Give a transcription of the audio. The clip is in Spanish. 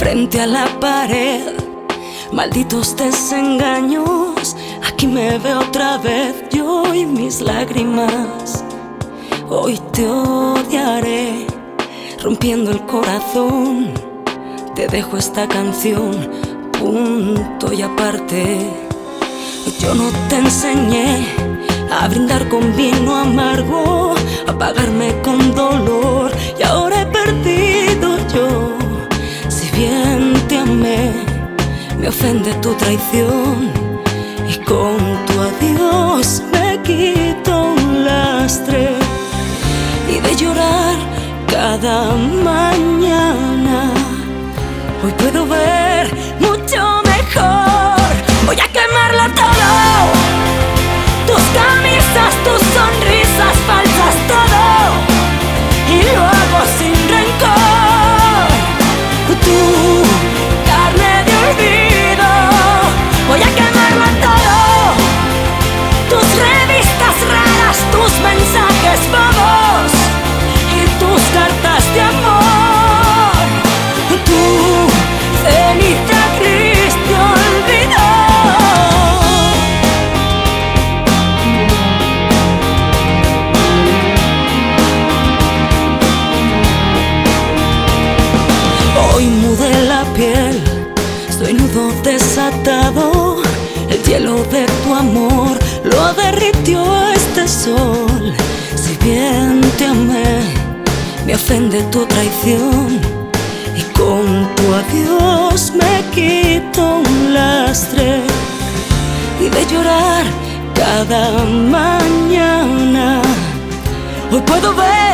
frente a la pared. Malditos desengaños, aquí me veo otra vez, yo y mis lágrimas. Hoy te odiaré, rompiendo el corazón. Te dejo esta canción, punto y aparte. Yo no te enseñé a brindar con vino amargo, a pagarme con dolor, y ahora he perdido yo. Si bien te amé, me ofende tu traición, y con tu adiós me quito un lastre. Y de llorar cada mañana, hoy puedo ver mucho mejor. Voy a quemarlo todo, tus camisas, tus sonrisas falsas, todo, y lo hago sin rencor. Tu carne de olvido, voy a quemarlo todo, tus revistas raras, tus mensajes bobos y tus cartas de amor. Tu ceniza gris te olvidó. Hoy mudé la piel, soy nudo desatado. El hielo de tu amor lo derritió este sol. Si bien te amé, me ofende tu traición, y con tu adiós me quito un lastre. Y de llorar cada mañana, hoy puedo ver